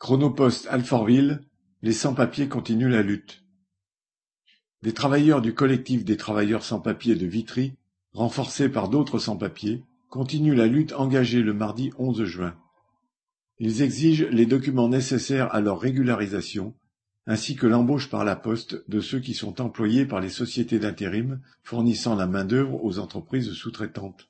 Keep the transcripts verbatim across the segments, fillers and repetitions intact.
Chronopost Alfortville, les sans-papiers continuent la lutte. Des travailleurs du collectif des travailleurs sans-papiers de Vitry, renforcés par d'autres sans-papiers, continuent la lutte engagée le mardi onze juin. Ils exigent les documents nécessaires à leur régularisation, ainsi que l'embauche par la poste de ceux qui sont employés par les sociétés d'intérim fournissant la main-d'œuvre aux entreprises sous-traitantes.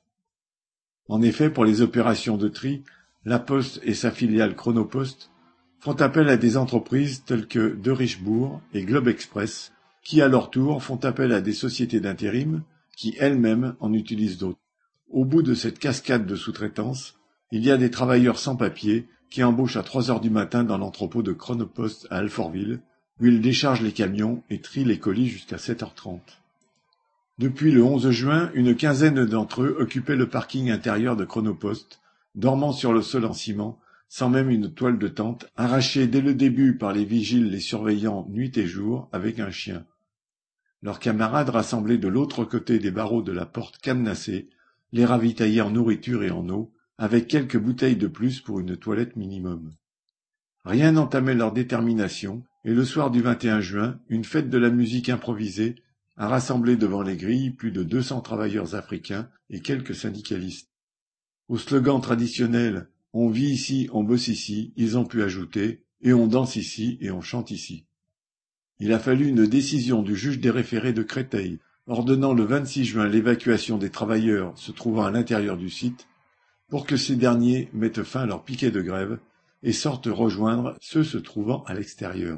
En effet, pour les opérations de tri, la Poste et sa filiale Chronopost font appel à des entreprises telles que De Richebourg et Globe Express, qui à leur tour font appel à des sociétés d'intérim qui elles-mêmes en utilisent d'autres. Au bout de cette cascade de sous-traitance, il y a des travailleurs sans papier qui embauchent à trois heures du matin dans l'entrepôt de Chronopost à Alfortville, où ils déchargent les camions et trient les colis jusqu'à sept heures trente. Depuis le onze juin, une quinzaine d'entre eux occupaient le parking intérieur de Chronopost, dormant sur le sol en ciment, sans même une toile de tente, arrachée dès le début par les vigiles les surveillant nuit et jour avec un chien. Leurs camarades rassemblés de l'autre côté des barreaux de la porte cadenassée les ravitaillaient en nourriture et en eau, avec quelques bouteilles de plus pour une toilette minimum. Rien n'entamait leur détermination, et le soir du vingt et un juin, une fête de la musique improvisée a rassemblé devant les grilles plus de deux cents travailleurs africains et quelques syndicalistes. Au slogan traditionnel « On vit ici, on bosse ici », ils ont pu ajouter « Et on danse ici et on chante ici ». Il a fallu une décision du juge des référés de Créteil, ordonnant le vingt-six juin l'évacuation des travailleurs se trouvant à l'intérieur du site, pour que ces derniers mettent fin à leur piquet de grève et sortent rejoindre ceux se trouvant à l'extérieur.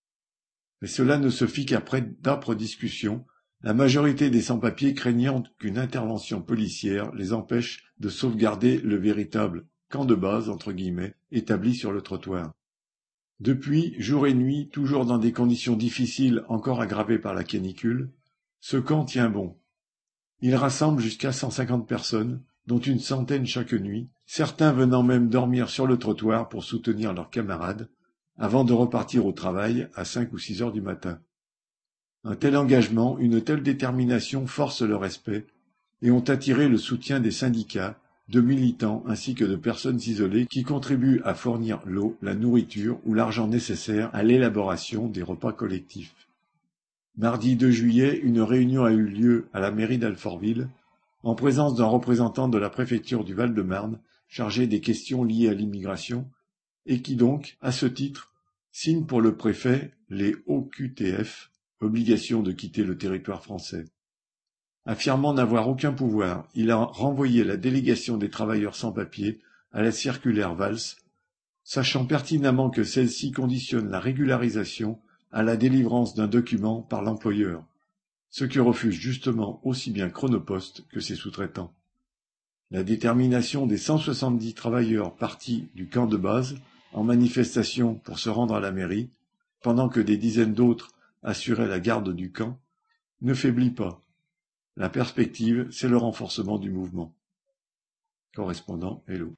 Mais cela ne se fit qu'après d'âpres discussions, la majorité des sans-papiers craignant qu'une intervention policière les empêche de sauvegarder le véritable « camp de base » entre guillemets, établi sur le trottoir. Depuis, jour et nuit, toujours dans des conditions difficiles encore aggravées par la canicule, ce camp tient bon. Il rassemble jusqu'à cent cinquante personnes, dont une centaine chaque nuit, certains venant même dormir sur le trottoir pour soutenir leurs camarades, avant de repartir au travail à cinq ou six heures du matin. Un tel engagement, une telle détermination forcent le respect et ont attiré le soutien des syndicats, de militants ainsi que de personnes isolées qui contribuent à fournir l'eau, la nourriture ou l'argent nécessaire à l'élaboration des repas collectifs. Mardi deux juillet, une réunion a eu lieu à la mairie d'Alfortville, en présence d'un représentant de la préfecture du Val-de-Marne chargé des questions liées à l'immigration, et qui donc, à ce titre, signe pour le préfet les O Q T F, obligation de quitter le territoire français. Affirmant n'avoir aucun pouvoir, il a renvoyé la délégation des travailleurs sans papier à la circulaire Valls, sachant pertinemment que celle-ci conditionne la régularisation à la délivrance d'un document par l'employeur, ce que refusent justement aussi bien Chronopost que ses sous-traitants. La détermination des cent soixante-dix travailleurs partis du camp de base en manifestation pour se rendre à la mairie, pendant que des dizaines d'autres assuraient la garde du camp, ne faiblit pas. La perspective, c'est le renforcement du mouvement. Correspondant Hello.